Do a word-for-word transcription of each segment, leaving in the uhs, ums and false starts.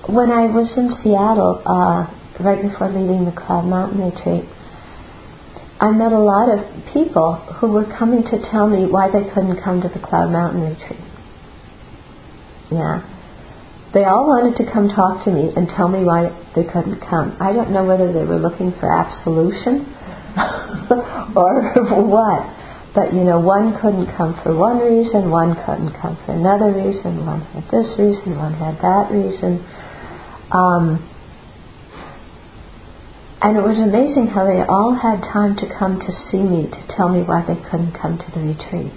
when I was in Seattle, uh, right before leaving the Cloud Mountain retreat, I met a lot of people who were coming to tell me why they couldn't come to the Cloud Mountain retreat. Yeah. They all wanted to come talk to me and tell me why they couldn't come. I don't know whether they were looking for absolution or what. But, you know, one couldn't come for one reason, one couldn't come for another reason, one had this reason, one had that reason. Um, and it was amazing how they all had time to come to see me to tell me why they couldn't come to the retreat.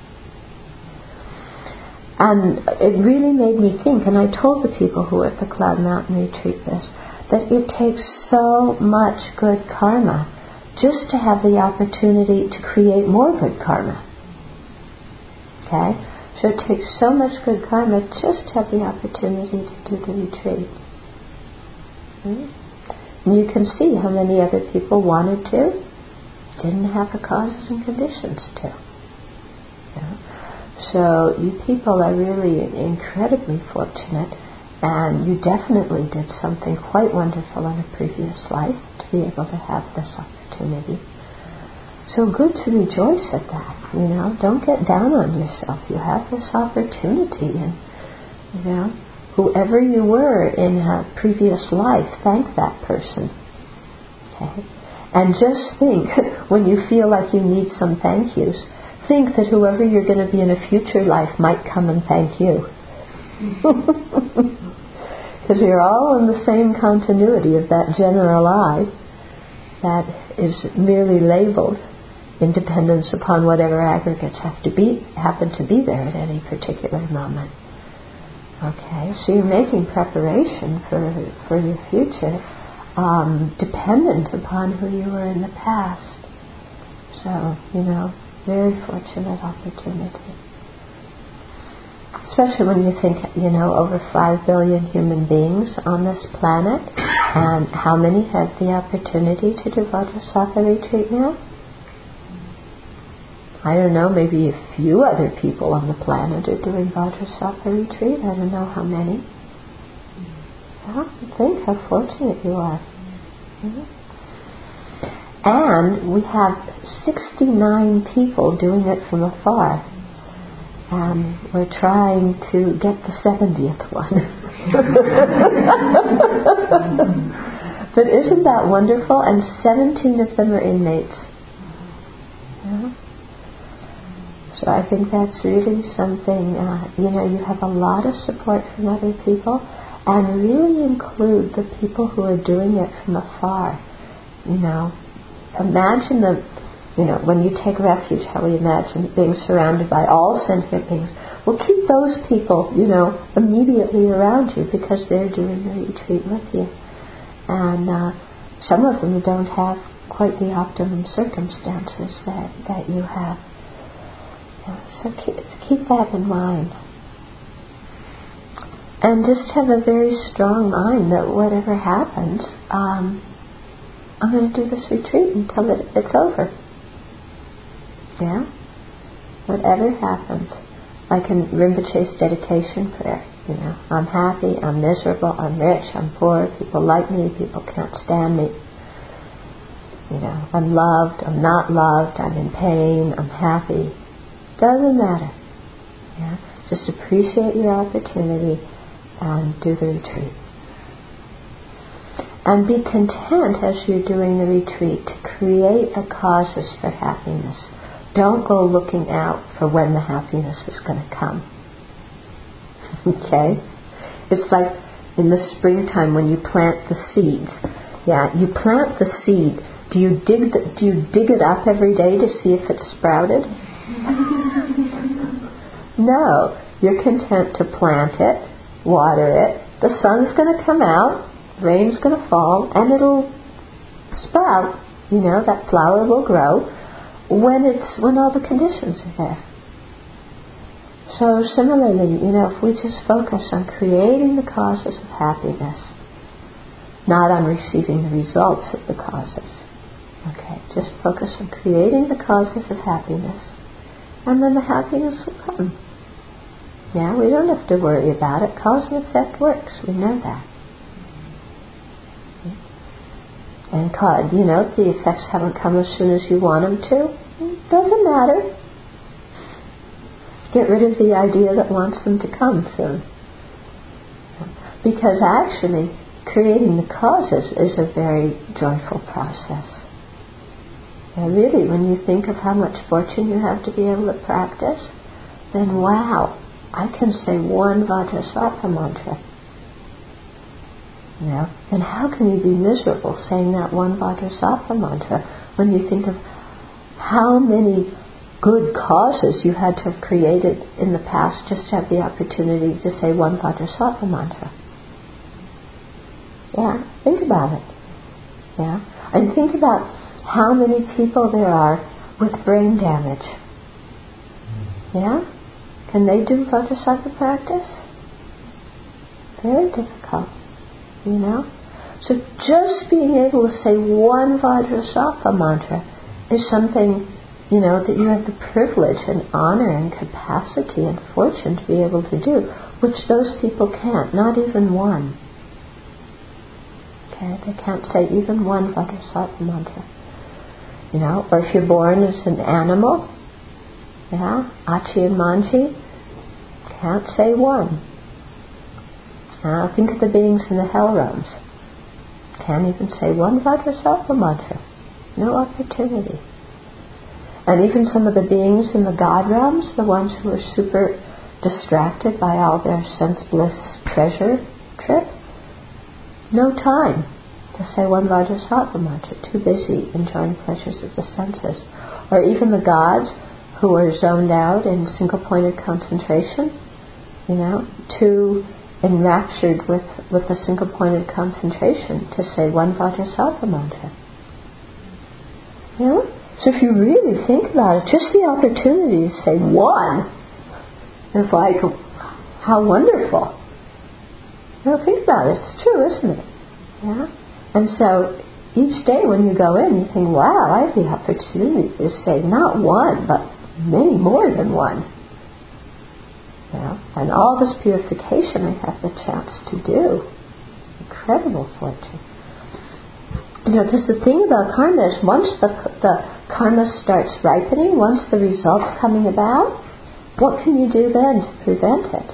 And it really made me think, and I told the people who were at the Cloud Mountain retreat this, that it takes so much good karma just to have the opportunity to create more good karma. Okay? So it takes so much good karma just to have the opportunity to do the retreat. Hmm? And you can see how many other people wanted to, didn't have the causes and conditions to. Yeah? So you people are really incredibly fortunate, and you definitely did something quite wonderful in a previous life to be able to have this opportunity. So good to rejoice at that, you know. Don't get down on yourself. You have this opportunity, and, you know, whoever you were in a previous life, thank that person. Okay? And just think, when you feel like you need some thank yous, think that whoever you're going to be in a future life might come and thank you. Because you're all in the same continuity of that general I that is merely labeled in dependence upon whatever aggregates have to be happen to be there at any particular moment. Okay, so you're making preparation for for your future, um, dependent upon who you were in the past. So, you know, very fortunate opportunity. Especially when you think, you know, over five billion human beings on this planet, and how many have the opportunity to do Vajrasattva retreat now? I don't know, maybe a few other people on the planet are doing Vajrasattva retreat. I don't know how many. Yeah, think how fortunate you are. Mm-hmm. And we have sixty-nine people doing it from afar. And we're trying to get the seventieth one. But isn't that wonderful? And seventeen of them are inmates. Yeah. So I think that's really something, uh, you know, you have a lot of support from other people, and really include the people who are doing it from afar. You know, imagine the, you know, when you take refuge, how we imagine being surrounded by all sentient beings. Well, keep those people, you know, immediately around you, because they're doing the retreat with you. And uh, some of them don't have quite the optimum circumstances that, that you have. Yeah, so keep, keep that in mind. And just have a very strong mind that whatever happens, um, I'm going to do this retreat until it, it's over. Yeah? Whatever happens. Like in Rinpoche's dedication prayer, you know, I'm happy, I'm miserable, I'm rich, I'm poor, people like me, people can't stand me. You know, I'm loved, I'm not loved, I'm in pain, I'm happy. Doesn't matter. Yeah? Just appreciate your opportunity and do the retreat. And be content as you're doing the retreat to create a causes for happiness. Don't go looking out for when the happiness is going to come. Okay? It's like in the springtime when you plant the seeds. Yeah, you plant the seed. Do you dig the, do you dig it up every day to see if it's sprouted? No. You're content to plant it, water it. The sun's going to come out, rain's going to fall, and it'll sprout. You know, that flower will grow when it's when all the conditions are there. So similarly, you know, if we just focus on creating the causes of happiness, not on receiving the results of the causes. Okay, just focus on creating the causes of happiness, and then the happiness will come. Yeah, we don't have to worry about it. Cause and effect works. We know that. And God, you know, the effects haven't come as soon as you want them to. Doesn't matter. Get rid of the idea that wants them to come soon. Because actually, creating the causes is a very joyful process. And really, when you think of how much fortune you have to be able to practice, then wow, I can say one Vajrasattva mantra. You know? And how can you be miserable saying that one Vajrasattva mantra when you think of how many good causes you had to have created in the past just to have the opportunity to say one Vajrasattva mantra? Yeah, think about it. Yeah, and think about how many people there are with brain damage. Yeah? Can they do Vajrasattva practice? Very difficult, you know? So just being able to say one Vajrasattva mantra is something, you know, that you have the privilege and honor and capacity and fortune to be able to do, which those people can't, not even one. Okay, they can't say even one Vajrasattva mantra. You know, or if you're born as an animal, yeah, Achi and Manji, can't say one. Now think of the beings in the hell realms. Can't even say one Vajrasattva mantra. No opportunity. And even some of the beings in the God realms, the ones who are super distracted by all their sense bliss treasure trip, no time to say one Vajrasattva mantra, too busy enjoying pleasures of the senses. Or even the gods who are zoned out in single-pointed concentration, you know, too enraptured with, with the single-pointed concentration to say one Vajrasattva mantra. You know? So if you really think about it, just the opportunity to say one is like, how wonderful. You know, think about it. It's true, isn't it? Yeah? And so each day when you go in, you think, wow, I have the opportunity to say not one, but many more than one. You know? And all this purification I have the chance to do. Incredible fortune. You know, because the thing about karma is once the, the karma starts ripening, once the result's coming about, what can you do then to prevent it?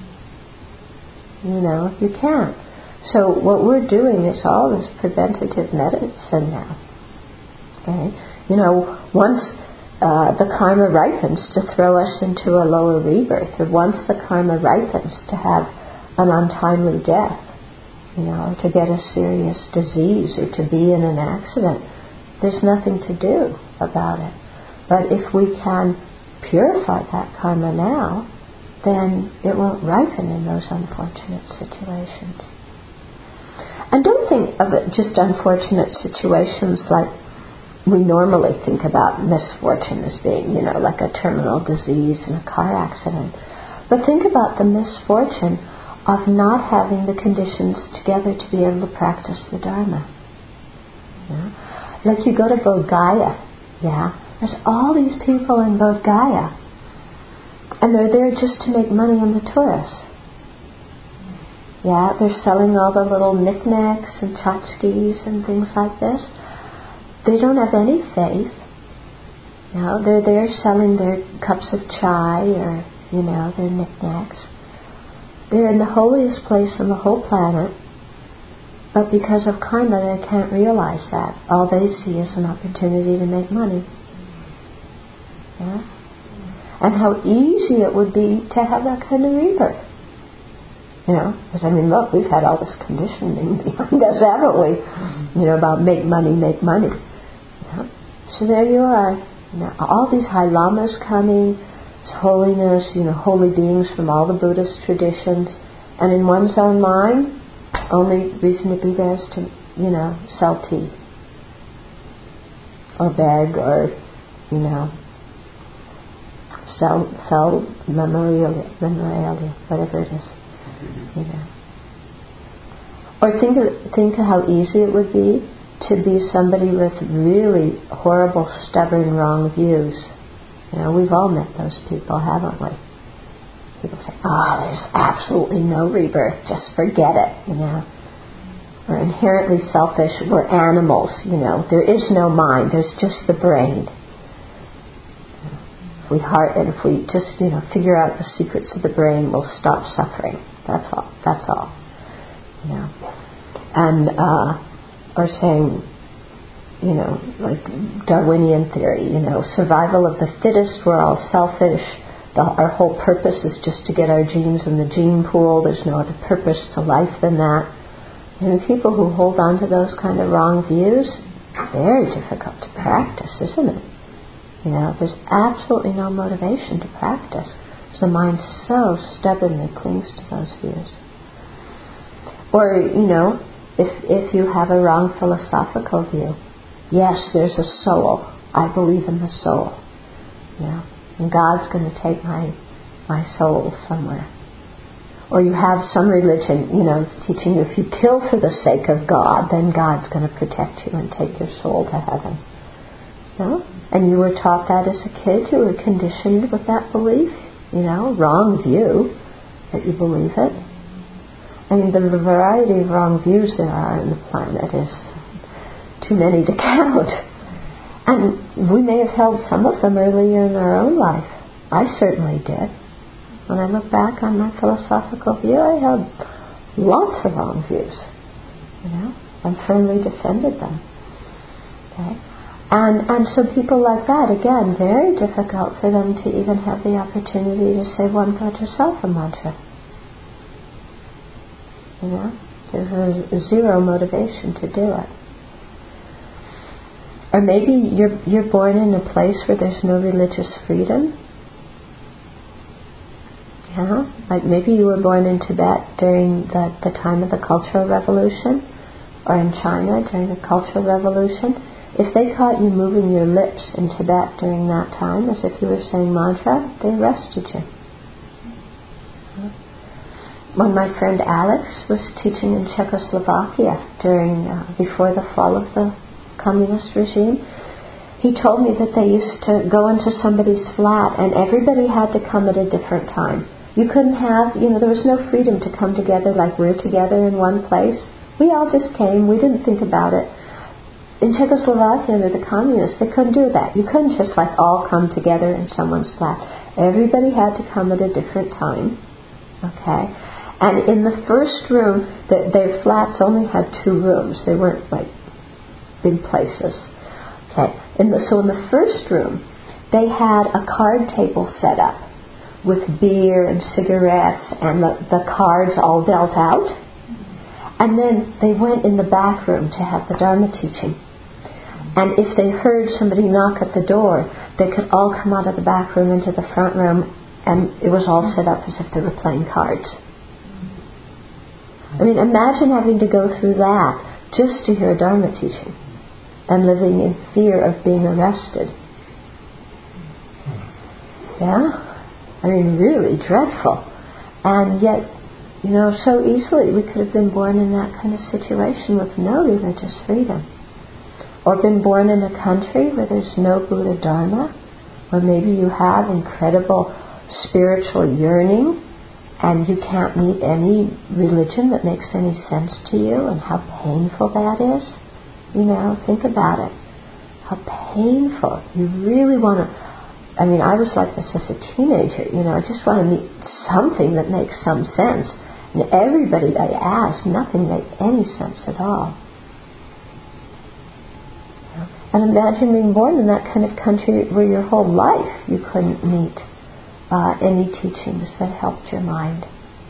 You know, you can't. So what we're doing is all this preventative medicine now. Okay? You know, once uh, the karma ripens to throw us into a lower rebirth, or once the karma ripens to have an untimely death, you know, or to get a serious disease, or to be in an accident, there's nothing to do about it. But if we can purify that karma now, then it won't ripen in those unfortunate situations. And don't think of it just unfortunate situations like we normally think about misfortune as being, you know, like a terminal disease and a car accident. But think about the misfortune of not having the conditions together to be able to practice the Dharma. Yeah? Like you go to Bodh Gaya, yeah, there's all these people in Bodh Gaya, and they're there just to make money on the tourists. Yeah, they're selling all the little knickknacks and tchotchkes and things like this. They don't have any faith. You know, they're there selling their cups of chai or, you know, their knickknacks. They're in the holiest place on the whole planet, but because of karma they can't realize that. All they see is an opportunity to make money. Yeah? And how easy it would be to have that kind of rebirth. You know, because I mean, look, we've had all this conditioning behind us, haven't we? You know, about make money, make money. You know? So there you are. You know, all these high lamas coming, holiness, you know, holy beings from all the Buddhist traditions, and in one's own mind, only reason to be there is to, you know, sell tea, or beg, or, you know, sell sell memorabilia, memorabilia, whatever it is. You know. Or think of, think of how easy it would be to be somebody with really horrible, stubborn, wrong views. You know, we've all met those people, haven't we? People say, oh, there's absolutely no rebirth, just forget it, you know. we're inherently selfish, we're animals, you know. There is no mind, there's just the brain. If we heart and if we just, you know, figure out the secrets of the brain, we'll stop suffering. That's all. That's all. You know. And uh, or saying, you know, like Darwinian theory, you know, survival of the fittest, we're all selfish. The, our whole purpose is just to get our genes in the gene pool. There's no other purpose to life than that. And people who hold on to those kind of wrong views, very difficult to practice, isn't it? You know, there's absolutely no motivation to practice. The mind so stubbornly clings to those views. Or, you know, if if you have a wrong philosophical view, yes, there's a soul. I believe in the soul. You know, and God's going to take my my soul somewhere. Or you have some religion, you know, teaching you if you kill for the sake of God, then God's going to protect you and take your soul to heaven. No? And you were taught that as a kid, you were conditioned with that belief, you know, wrong view, that you believe it. I mean, the variety of wrong views there are on the planet is too many to count. And we may have held some of them earlier in our own life. I certainly did. When I look back on my philosophical view, I held lots of wrong views, you know, and firmly defended them. Okay? And and so people like that, again, very difficult for them to even have the opportunity to say one Vajrasattva mantra. You know, there's a zero motivation to do it. Or maybe you're you're born in a place where there's no religious freedom. Yeah, like maybe you were born in Tibet during the, the time of the Cultural Revolution, or in China during the Cultural Revolution. If they caught you moving your lips in Tibet during that time, as if you were saying mantra, they arrested you. When my friend Alex was teaching in Czechoslovakia during uh, before the fall of the communist regime, he told me that they used to go into somebody's flat and everybody had to come at a different time. You couldn't have, you know, there was no freedom to come together like we're together in one place. We all just came, we didn't think about it. In Czechoslovakia under the communists, they couldn't do that. You couldn't just like all come together in someone's flat. Everybody had to come at a different time. Okay? And in the first room, the, their flats only had two rooms. They weren't like big places. Okay. In the, so in the first room, they had a card table set up with beer and cigarettes and the, the cards all dealt out. And then they went in the back room to have the Dharma teaching. And if they heard somebody knock at the door, they could all come out of the back room into the front room, and it was all set up as if they were playing cards. I mean, imagine having to go through that just to hear a Dharma teaching and living in fear of being arrested. Yeah? I mean, really dreadful. And yet, you know, so easily we could have been born in that kind of situation with no religious freedom. Or been born in a country where there's no Buddha Dharma, or maybe you have incredible spiritual yearning and you can't meet any religion that makes any sense to you, and how painful that is. You know, think about it. How painful. You really want to... I mean, I was like this as a teenager. You know, I just want to meet something that makes some sense. And everybody I asked, nothing made any sense at all. And imagine being born in that kind of country where your whole life you couldn't meet uh, any teachings that helped your mind.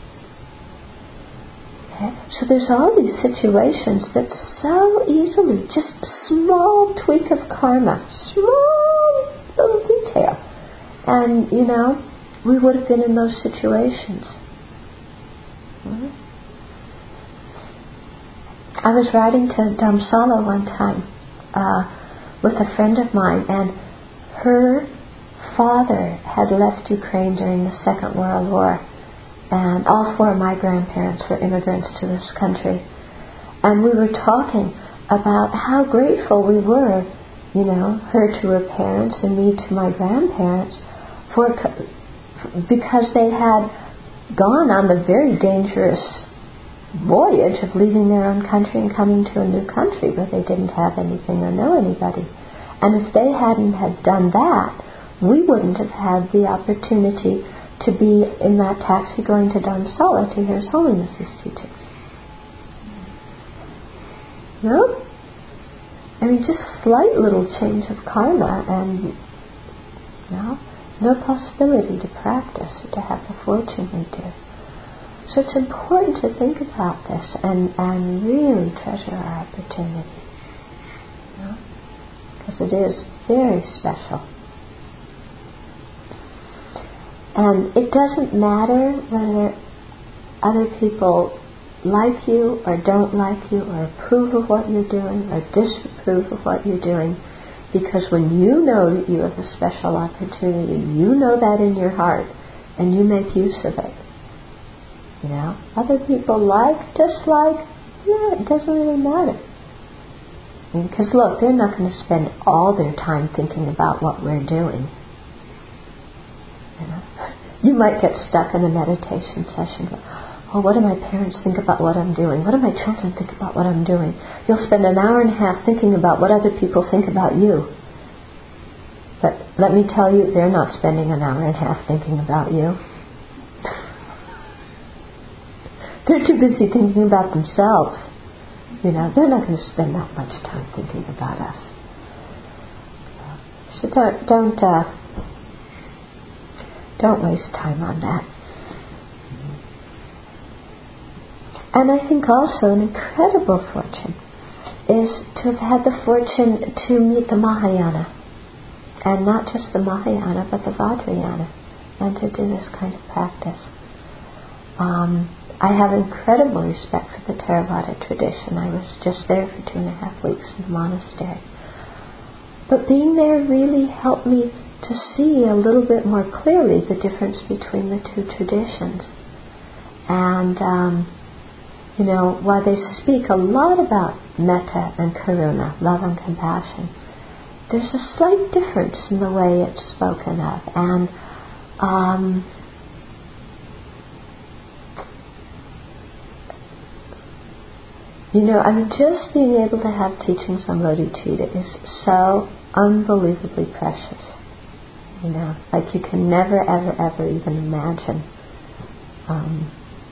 Okay? So there's all these situations that so easily, just a small tweak of karma, small little detail, and, you know, we would have been in those situations. Mm-hmm. I was writing to Dhammsala one time uh, with a friend of mine, and her father had left Ukraine during the Second World War, and all four of my grandparents were immigrants to this country, and we were talking about how grateful we were, you know, her to her parents and me to my grandparents, for because they had gone on the very dangerous voyage of leaving their own country and coming to a new country where they didn't have anything or know anybody. And if they hadn't had done that, we wouldn't have had the opportunity to be in that taxi going to Dharamsala to hear His Holiness's teachings. No? I mean, just slight little change of karma and, you know, no possibility to practice or to have the fortune we do. So it's important to think about this and, and really treasure our opportunity. You know? Because it is very special. And it doesn't matter whether other people like you or don't like you or approve of what you're doing or disapprove of what you're doing, because when you know that you have a special opportunity, you know that in your heart and you make use of it. You know, other people like, dislike, yeah, it doesn't really matter. Because look, they're not going to spend all their time thinking about what we're doing. You know, you might get stuck in a meditation session. Oh, what do my parents think about what I'm doing? What do my children think about what I'm doing? You'll spend an hour and a half thinking about what other people think about you. But let me tell you, they're not spending an hour and a half thinking about you. They're too busy thinking about themselves. You know, they're not going to spend that much time thinking about us. So don't don't uh, don't waste time on that. And I think also an incredible fortune is to have had the fortune to meet the Mahayana, and not just the Mahayana, but the Vajrayana, and to do this kind of practice. Um, I have incredible respect for the Theravada tradition. I was just there for two and a half weeks in the monastery. But being there really helped me to see a little bit more clearly the difference between the two traditions. And, um, you know, while they speak a lot about metta and karuna, love and compassion, there's a slight difference in the way it's spoken of. And, um, you know, I mean, just being able to have teachings on bodhicitta is so unbelievably precious. You know, like you can never, ever, ever even imagine. Um,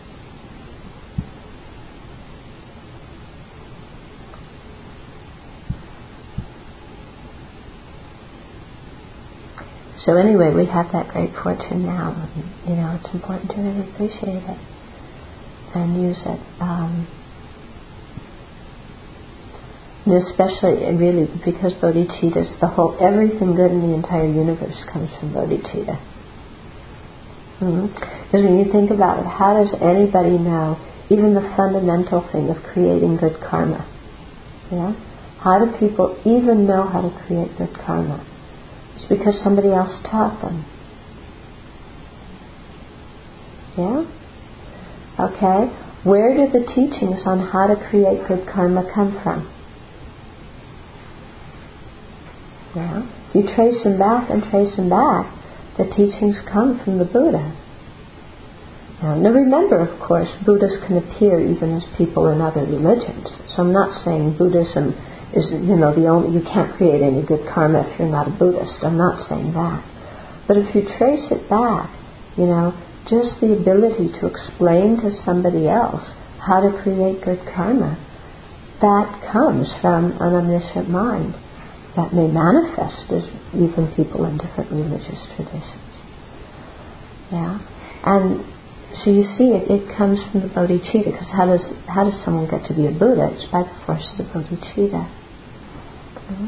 so anyway, we have that great fortune now. And, you know, it's important to really appreciate it and use it. Um, And especially, and really, because bodhicitta is the whole, everything good in the entire universe comes from bodhicitta. Mm-hmm. Because when you think about it, how does anybody know even the fundamental thing of creating good karma? Yeah? How do people even know how to create good karma? It's because somebody else taught them. Yeah? Okay. Where do the teachings on how to create good karma come from? Yeah. If you trace them back and trace them back, the teachings come from the Buddha. Now, now remember, of course, Buddhas can appear even as people in other religions. So I'm not saying Buddhism is, you know, the only, you can't create any good karma if you're not a Buddhist. I'm not saying that. But if you trace it back, you know, just the ability to explain to somebody else how to create good karma, that comes from an omniscient mind that may manifest as even people in different religious traditions. Yeah? And so you see, it, it comes from the bodhicitta, because how does how does someone get to be a Buddha? It's by the force of the bodhicitta. Okay?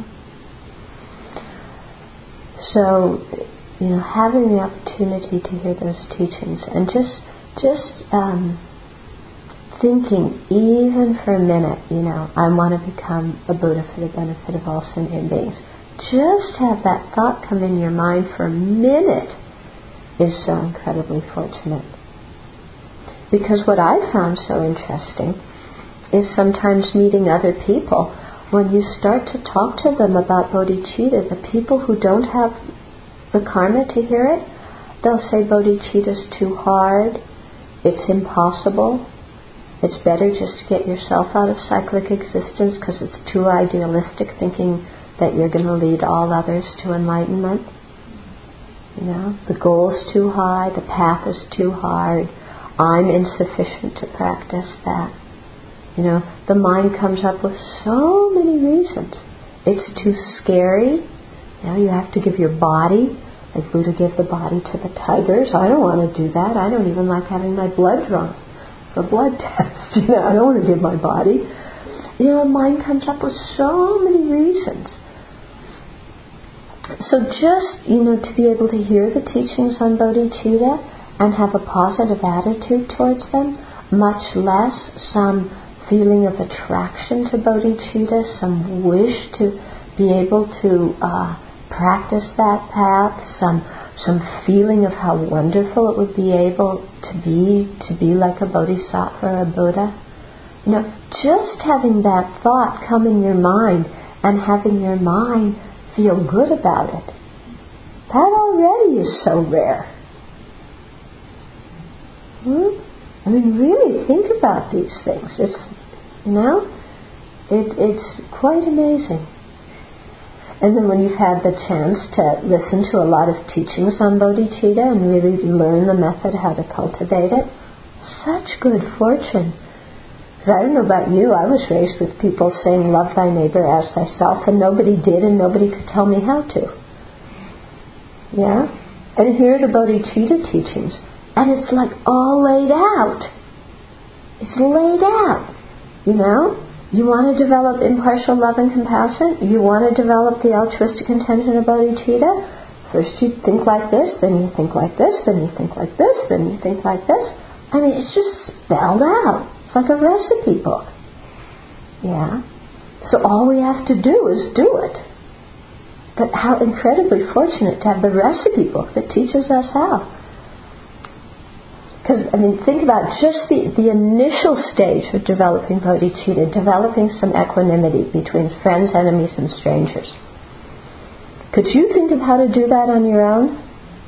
So, you know, having the opportunity to hear those teachings and just just um, thinking even for a minute, you know, I want to become a Buddha for the benefit of all sentient beings. Just have that thought come in your mind for a minute is so incredibly fortunate. Because what I found so interesting is sometimes meeting other people, when you start to talk to them about bodhicitta, the people who don't have the karma to hear it, they'll say bodhicitta's too hard, it's impossible. It's better just to get yourself out of cyclic existence because it's too idealistic thinking that you're going to lead all others to enlightenment. You know, the goal is too high, the path is too hard, I'm insufficient to practice that. You know, the mind comes up with so many reasons. It's too scary. You know, you have to give your body, like Buddha gave the body to the tigers. I don't want to do that. I don't even like having my blood drawn for blood tests. You know, I don't want to give my body. You know, the mind comes up with so many reasons. So just, you know, to be able to hear the teachings on bodhicitta and have a positive attitude towards them, much less some feeling of attraction to bodhicitta, some wish to be able to uh, practice that path, some some feeling of how wonderful it would be able to be, to be like a bodhisattva or a Buddha. You know, just having that thought come in your mind and having your mind feel good about it, that already is so rare. Hmm? I mean, really think about these things. It's, you know, it, it's quite amazing. And then when you've had the chance to listen to a lot of teachings on bodhicitta and really learn the method, how to cultivate it, such good fortune. I don't know about you, I was raised with people saying, love thy neighbor as thyself, and nobody did, and nobody could tell me how to. Yeah? And here are the bodhicitta teachings, and it's like all laid out. It's laid out. You know? You want to develop impartial love and compassion? You want to develop the altruistic intention of bodhicitta? First you think like this, then you think like this, then you think like this, then you think like this. I mean, it's just spelled out. It's like a recipe book. Yeah. So all we have to do is do it. But how incredibly fortunate to have the recipe book that teaches us how. Because, I mean, think about just the, the initial stage of developing bodhicitta, developing some equanimity between friends, enemies, and strangers. Could you think of how to do that on your own?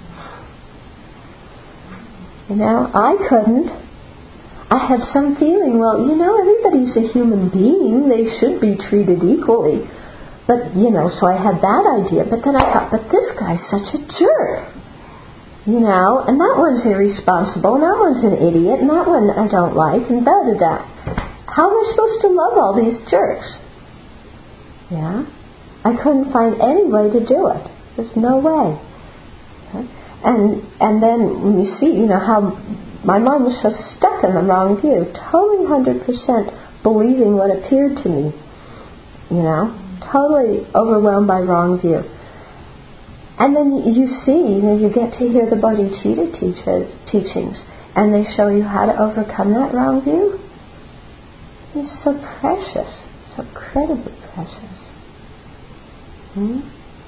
You know, I couldn't. I had some feeling, well, you know, everybody's a human being. They should be treated equally. But, you know, so I had that idea. But then I thought, but this guy's such a jerk. You know, and that one's irresponsible, and that one's an idiot, and that one I don't like, and da-da-da. How am I supposed to love all these jerks? Yeah? I couldn't find any way to do it. There's no way. And, and then when you see, you know, how my mind was so stuck in the wrong view, totally one hundred percent believing what appeared to me, you know, totally overwhelmed by wrong view. And then you see, you know, you get to hear the bodhicitta teachers, teachings, and they show you how to overcome that wrong view. It's so precious, so incredibly precious. Hmm?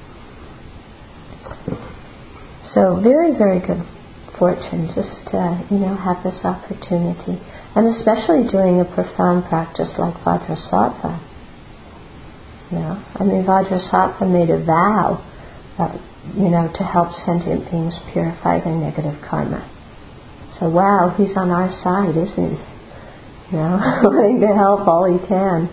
So very, very good fortune just to, you know, have this opportunity. And especially doing a profound practice like Vajrasattva. You know, I mean, Vajrasattva made a vow, uh, you know, to help sentient beings purify their negative karma. So, wow, he's on our side, isn't he? You know, wanting to help all he can.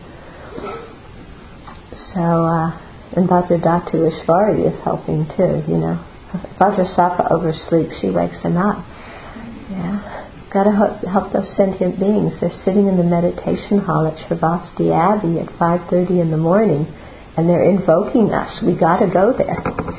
So, uh, and Vajradhatu Ishvari is helping too, you know. Vajrasattva oversleeps, she wakes him up. Yeah, got to help, help those sentient beings. They're sitting in the meditation hall at Sravasti Abbey at five thirty in the morning, and they're invoking us. We got to go there.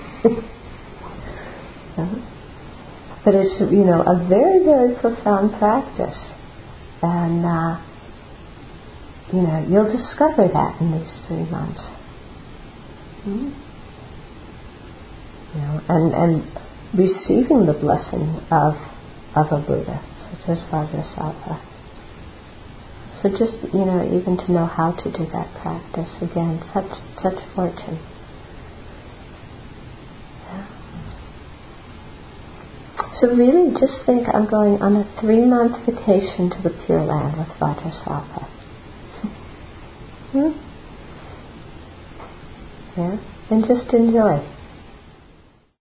But it's, you know, a very, very profound practice, and uh, you know, you'll discover that in these three months. Hmm? You know, and, and receiving the blessing of of a Buddha, such as Vajrasattva. So just, you know, even to know how to do that practice, again, such such fortune. Yeah. So really just think I'm going on a three-month vacation to the Pure Land with Vajrasattva. Hmm? Yeah? And just enjoy.